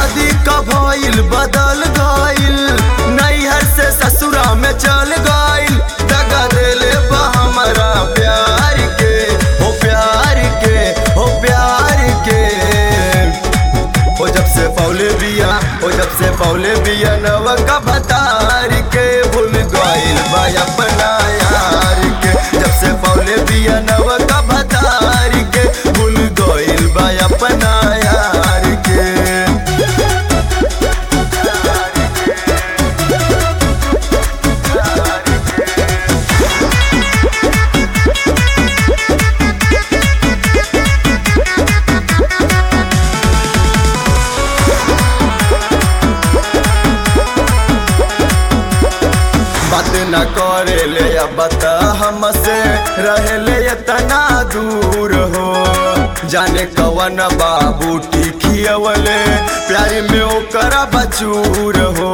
शादी का भइल बदल गइल, नैहर से ससुरा में चल गइल। दगा देले बा हमारा प्यार के, हो प्यार के, हो प्यार के। ओ जब से पौले बिया, ओ जब से पौले बिया नवका भतार के, भूल गइल बा अपना यार के। जब से पौले बिया नवका भतार के, भूल गइल बा अपना यार के। बात न करे ले बता हमसे, रहे ले इतना दूर हो। जाने कवन बाबू टिकियवले, प्यार में ओकरा बचूर हो।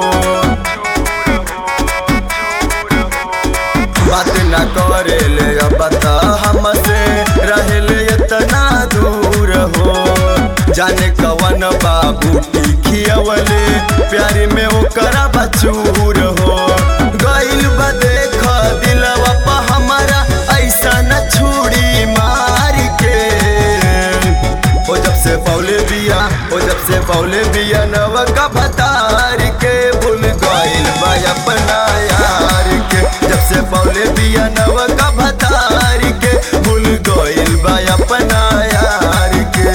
बात न करे ले बता हमसे, रहे ले इतना दूर हो। जाने कवन बाबू टिकियवले, प्यार में ओकरा बचूर हो। गइल बा देख दिलवा पा हमारा, ऐसा न छुड़ी मार के। ओ जब से पौले बिया, ओ जब से पौले बिया नवका भतार के, भूल गइल बा अपना यार के। जब से पौले बिया नवका भतार के, भूल गइल बा अपना यार के।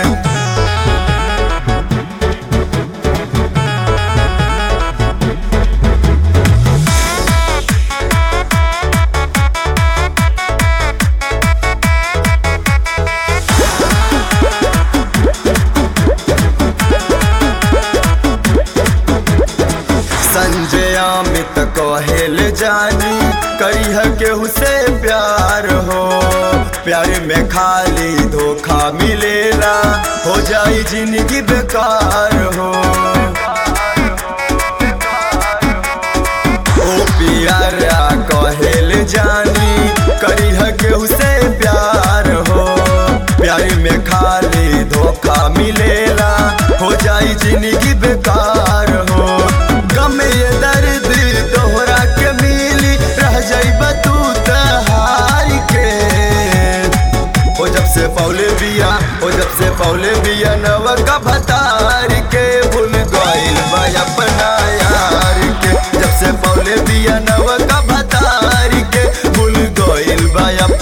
संजय अमित कहेल जानी, करिह केहू से प्यार हो। प्यार में खाली धोखा मिलेला, हो जाई जिंदगी बेकार हो। ओ प्यारा कहेल जानी, करिह केहू से प्यार हो। प्यार में खाली धोखा मिलेला, हो जाई जिंदगी बेकार हो। गम ये दर्द तोहरा के मिली, रह जाइबा तू हार के। ओ जब से पौले बिया, ओ जब से पौले बिया नवका भतार के, भूल गइल बा अपना यार के। जब से पौले बिया नवका भतार के, भूल गइल बा।